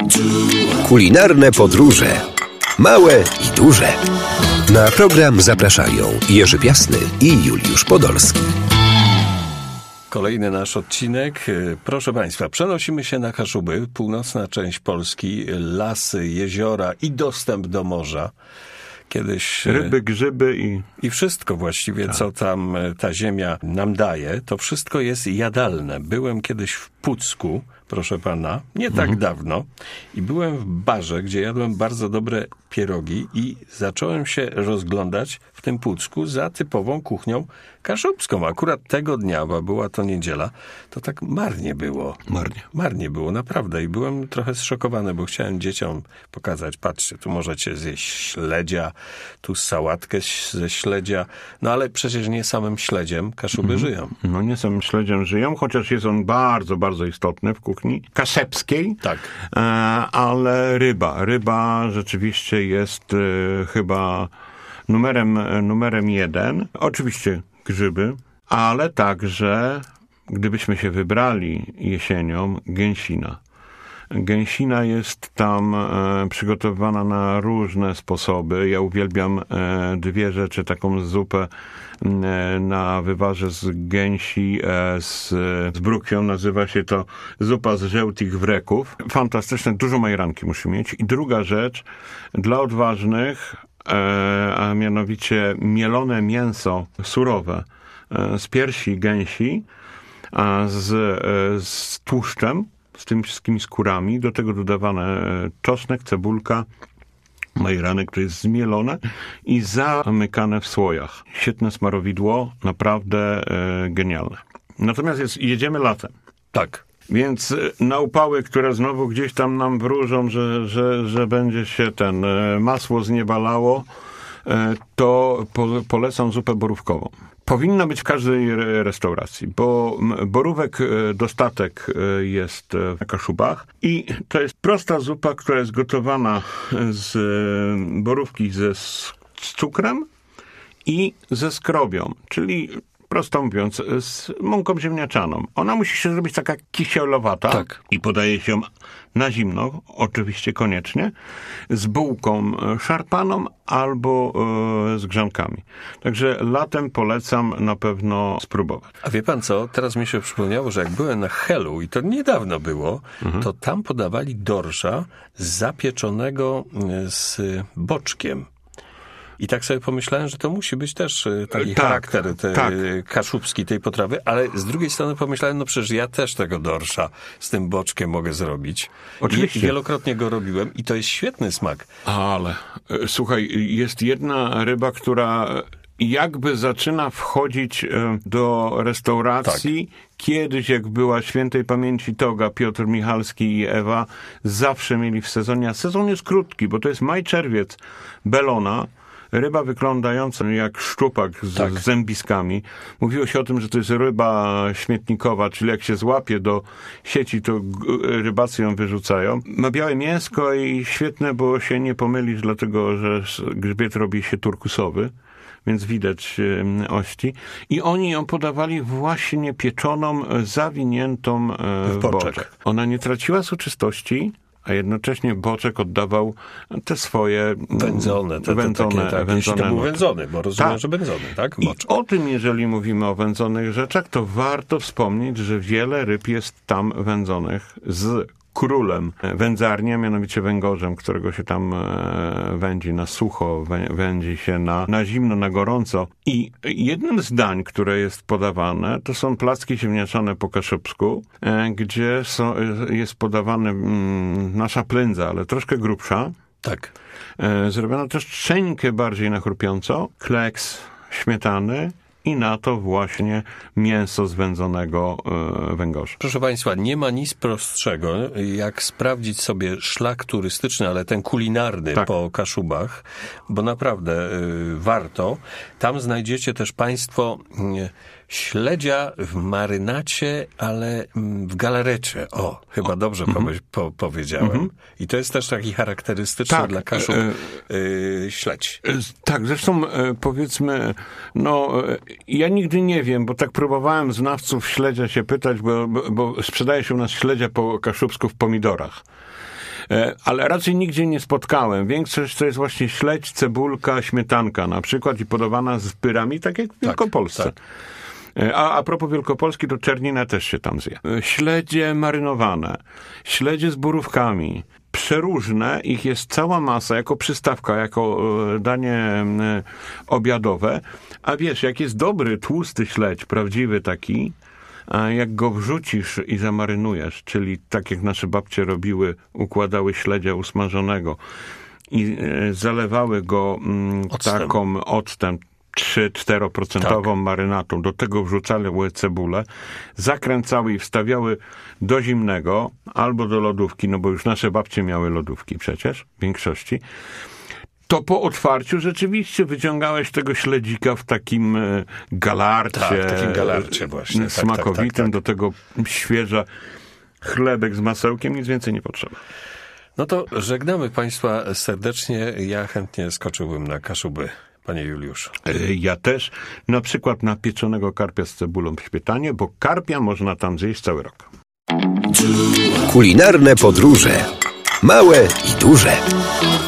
Kulinarne podróże. Małe i duże. Na program zapraszają Jerzy Piasny i Juliusz Podolski. Kolejny nasz odcinek. Proszę Państwa, przenosimy się na Kaszuby, północna część Polski, lasy, jeziora i dostęp do morza. Kiedyś ryby, grzyby i wszystko właściwie, co tam ta ziemia nam daje, to wszystko jest jadalne. Byłem kiedyś w Pucku, proszę pana, nie tak dawno, i byłem w barze, gdzie jadłem bardzo dobre pierogi i zacząłem się rozglądać w tym Pucku za typową kuchnią kaszubską. Akurat tego dnia, bo była to niedziela, to tak marnie było. Marnie było, naprawdę. I byłem trochę zszokowany, bo chciałem dzieciom pokazać, patrzcie, tu możecie zjeść śledzia, tu sałatkę ze śledzia, no ale przecież nie samym śledziem Kaszuby żyją. No nie samym śledziem żyją, chociaż jest on bardzo, bardzo istotny w kuchni kaszebskiej. Tak. Ale ryba rzeczywiście jest chyba numerem jeden. Oczywiście grzyby, ale także, gdybyśmy się wybrali jesienią, gęsina. Gęsina jest tam przygotowywana na różne sposoby. Ja uwielbiam dwie rzeczy. Taką zupę na wywarze z gęsi z brukwią. Nazywa się to zupa z żółtych wreków. Fantastyczne, dużo majranki musi mieć. I druga rzecz, dla odważnych, a mianowicie mielone mięso surowe z piersi gęsi z tłuszczem, z tymi wszystkimi skórami, do tego dodawane czosnek, cebulka, majranek, które jest zmielone i zamykane w słojach. Świetne smarowidło, naprawdę genialne. Natomiast jedziemy latem. Tak. Więc na upały, które znowu gdzieś tam nam wróżą, że będzie się masło z nieba lało, to polecam zupę borówkową. Powinna być w każdej restauracji, bo borówek dostatek jest na Kaszubach i to jest prosta zupa, która jest gotowana z borówki z cukrem i ze skrobią, czyli prosto mówiąc, z mąką ziemniaczaną. Ona musi się zrobić taka kisielowata. Tak. I podaje się ją na zimno, oczywiście koniecznie, z bułką szarpaną albo z grzankami. Także latem polecam na pewno spróbować. A wie pan co? Teraz mi się przypomniało, że jak byłem na Helu i to niedawno było, to tam podawali dorsza zapieczonego z boczkiem. I tak sobie pomyślałem, że to musi być też taki charakter kaszubski tej potrawy, ale z drugiej strony pomyślałem, no przecież ja też tego dorsza z tym boczkiem mogę zrobić. Oczywiście. I wielokrotnie go robiłem i to jest świetny smak. Ale słuchaj, jest jedna ryba, która jakby zaczyna wchodzić do restauracji. Tak. Kiedyś, jak była świętej pamięci toga, Piotr Michalski i Ewa zawsze mieli w sezonie, a sezon jest krótki, bo to jest maj-czerwiec, belona. Ryba wyglądająca jak szczupak z zębiskami. Mówiło się o tym, że to jest ryba śmietnikowa, czyli jak się złapie do sieci, to rybacy ją wyrzucają. Ma białe mięsko i świetne, bo się nie pomylisz, dlatego że grzbiet robi się turkusowy, więc widać ości. I oni ją podawali właśnie pieczoną, zawiniętą w boczek. Ona nie traciła soczystości, a jednocześnie boczek oddawał te swoje wędzone. Jeśli to był wędzony, bo rozumiem, że wędzony, tak? Boczek. I o tym, jeżeli mówimy o wędzonych rzeczach, to warto wspomnieć, że wiele ryb jest tam wędzonych z królem wędzarni, a mianowicie węgorzem, którego się tam wędzi na sucho, wędzi się na zimno, na gorąco. I jednym z dań, które jest podawane, to są placki ziemniaczane po kaszubsku, gdzie jest podawana nasza plędza, ale troszkę grubsza. Tak. Zrobiona też trzeńkę bardziej na chrupiąco, kleks śmietany i na to właśnie mięso z wędzonego węgorza. Proszę Państwa, nie ma nic prostszego, jak sprawdzić sobie szlak turystyczny, ale ten kulinarny po Kaszubach, bo naprawdę warto. Tam znajdziecie też Państwo śledzia w marynacie, ale w galarecie. O, chyba dobrze powiedziałem. I to jest też taki charakterystyczny dla Kaszub śledź. Tak, zresztą powiedzmy, ja nigdy nie wiem, bo tak próbowałem znawców śledzia się pytać, bo sprzedaje się u nas śledzia po kaszubsku w pomidorach. Ale raczej nigdzie nie spotkałem. Większość to jest właśnie śledź, cebulka, śmietanka na przykład i podawana z pyrami, tak jak w Wielkopolsce. Tak. A propos Wielkopolski, to czerninę też się tam zje. Śledzie marynowane, śledzie z borówkami, przeróżne, ich jest cała masa jako przystawka, jako danie obiadowe. A wiesz, jak jest dobry, tłusty śledź, prawdziwy taki, a jak go wrzucisz i zamarynujesz, czyli tak jak nasze babcie robiły, układały śledzia usmażonego i zalewały go taką octem 3-4% marynatą, do tego wrzucały cebulę, zakręcały i wstawiały do zimnego albo do lodówki, no bo już nasze babcie miały lodówki przecież, w większości, to po otwarciu rzeczywiście wyciągałeś tego śledzika w takim galarcie. Tak, w takim galarcie właśnie. Smakowitym, tak. do tego świeża chlebek z masełkiem, nic więcej nie potrzeba. No to żegnamy Państwa serdecznie. Ja chętnie skoczyłbym na Kaszuby, panie Juliuszu. Ja też, na przykład na pieczonego karpia z cebulą w śmietanie, bo karpia można tam zjeść cały rok. Kulinarne podróże. Małe i duże.